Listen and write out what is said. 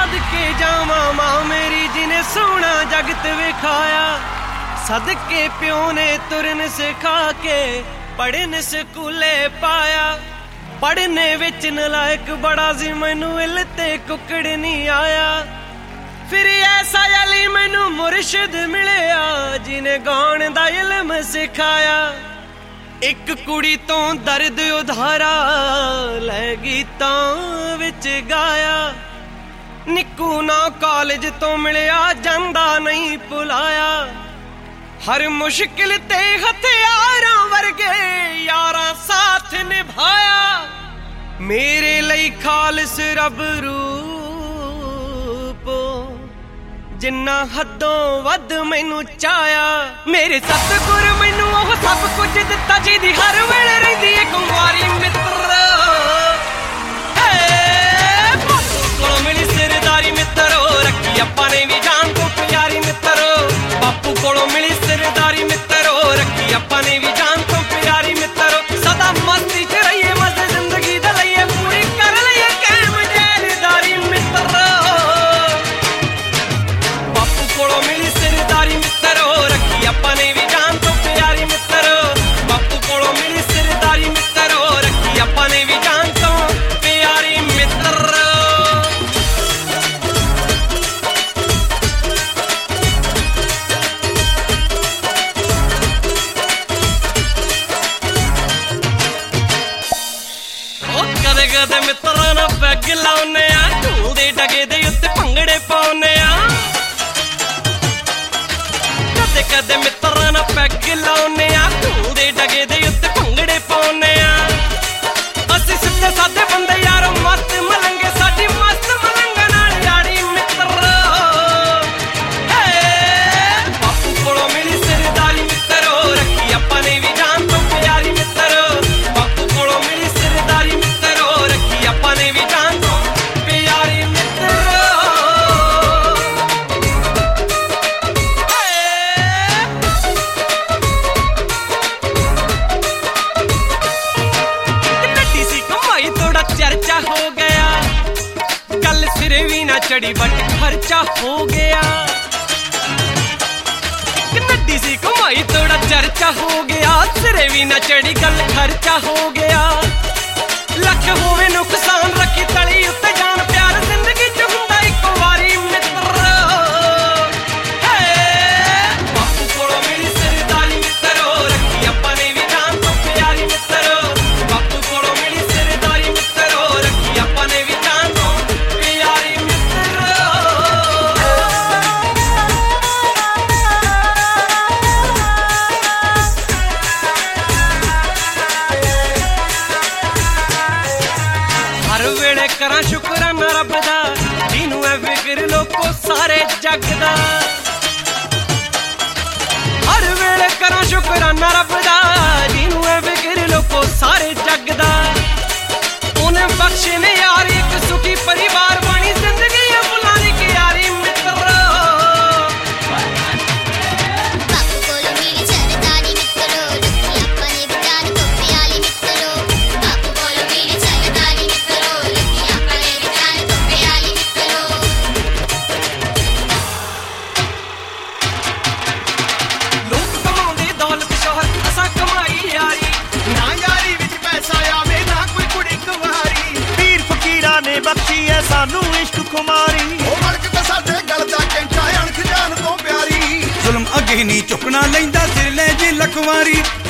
सदके जावा मां मेरी जिने सोना जगत विखाया। सदके प्यो ने तुरन सिखा के पढ़न स्कूले पाया। पढ़ने विच नलायक बड़ा सी मैनू इल ते कुकड़ नहीं आया। फिर ऐसा अली मैनू मुर्शिद मिलिया जिने गाण दा इल्म सिखाया। एक कुड़ी तो दर्द उधारा लै गीतां विच गाया। निक्कू ना कॉलेज तो मिलिया जांदा नहीं भुलाया। हर मुश्किल ते हथियारां वर्गे यारां साथ निभाया। मेरे लई खालिस रब रूप जिन्ना हदों वध मैनू चाया। मेरे सतगुर मैनू ओह सब कुछ दिता जिहदी हर वेले रहिंदी है कुंवारी मित्र। कोलों मिली सिरदारी मित्रो रखी आपां ने भी जान तो प्यारी मित्रो। बापू कोलों मिली सिरदारी मित्रो रखी आपां ने भी जान तो प्यारी मित्रो। सदा मस्ती च रहिए मजे जिंदगी दा लईए पूरी कर लईए कायम जेलदारी मित्रो। बापू कोलों मिली सिरदारी मित्रो रखी आपां ने भी जान तो प्यारी मित्रो। बापू कोलों मिली सिरदारी मित्रो रखी आपां ने भी जान तो प्यारी मित्रो। कदे मित्रा ना पैग लाउने आ ढोल दे डगे दे उत्ते भंगड़े पाउने आ। कदे कदे मित्रा ना पैग लाउने आ ढोल दे डगे दे उत्ते भंगड़े पाउने आ। असीं सिद्धे साधे बंदे यारो मस्त मलंगे साडी मस्त मलंगा नाल यारी मित्रो। बापू कोलों मिली सिरदारी मित्रो रखी आपां ने भी जान तो प्यारी मित्रो। बापू कोलों मिली सिरदारी मित्रो रखी आपां ने भी जान तो प्यारी मित्रो। नड्डी सी कमाई थोड़ा चर्चा हो गया। गल सिरे भी ना चढ़ी बट खर्चा हो गया। नड्डी सी कमाई थोड़ा चर्चा हो गया। सिरे भी ना चढ़ी गल खर्चा हो गया। लख होवे नुकसान रखी तली उत्ते जान प्यार जिंदगी च हुंदा इक वारी मित्र। बापू कोलों मिली सिरदारी मित्रो रखी आपां ने भी जान तो प्यारी मित्रो। बापू कोलों मिली सिरदारी मित्रो रखी आपां ने भी जान तो प्यारी मित्रो। हर वेले करा शुकराना रब दा जिनू है फिक्र लोको सारे जग दा। हर वेले करा शुकराना रब दा जिनू है फिक्र लोको सारे जग दा। उन्हें बख्शे ने यार एक सुखी परिवार बनी जिंदगी है बुलाने की यारी मित्रो। बापू कोलों मिली सिरदारी मित्रो रखी आपां ने भी जान तो प्यारी मित्रो। बापू कोलों मिली सिरदारी मित्रो रखी आपां ने भी जान तो प्यारी मित्रो। लोग कमाउंदे दौलत शोहरत असां कमाई यारी। ना यारी विच पैसा आवे ना कोई कुड़ी कुंवारी। पीर फकीरां ने बख्शी है सानू इश्क खुमारी। ओ मलक ते साडे गल दा कैंचा अणख जान तो प्यारी। जुल्म अगे नहीं झुकना लैंदा सिर ले जी लखवारी।